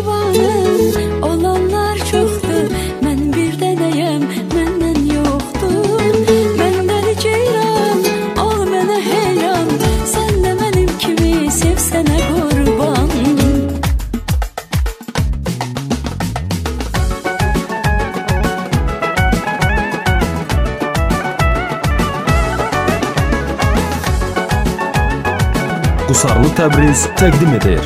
divanəm, olanlar çoxdur, mən bir dənəyəm, məndən yoxdur. Mən dəli ceyran, ol mənə heyran, sən də mənim kimi sevsənə qurban. Qusarlı Təbriz təqdim edir.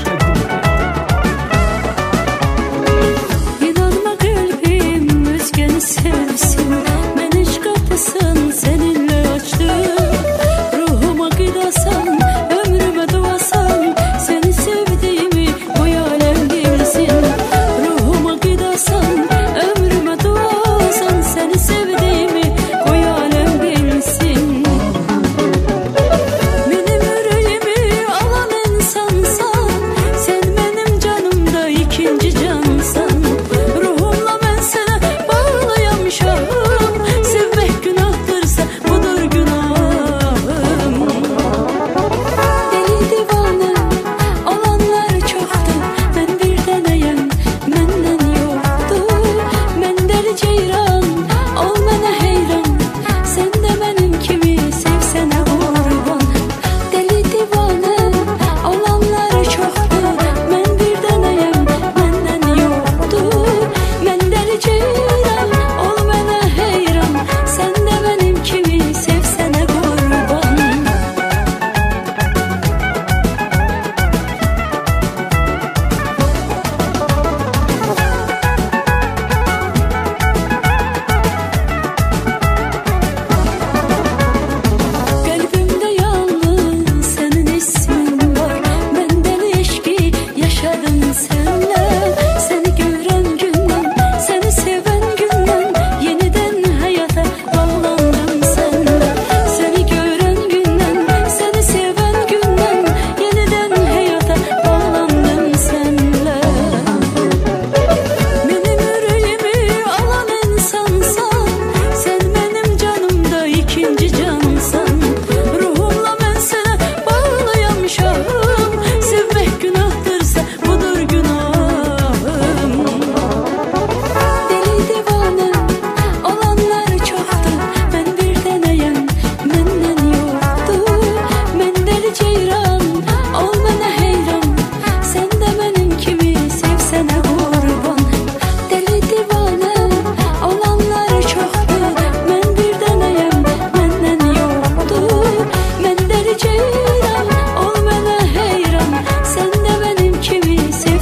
İnanma qəlbim özgəni sevsin, mən iş qapısın səninlə açdım. Ruhuma qidasan, ömrümə duasan, səni sevdiyimi qoy aləm bilsin. Ruhuma qidasan, ömrümə duasan, səni sevdiyimi qoy aləm bilsin.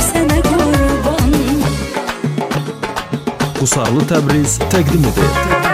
Qusarlı Təbriz təqdim edir.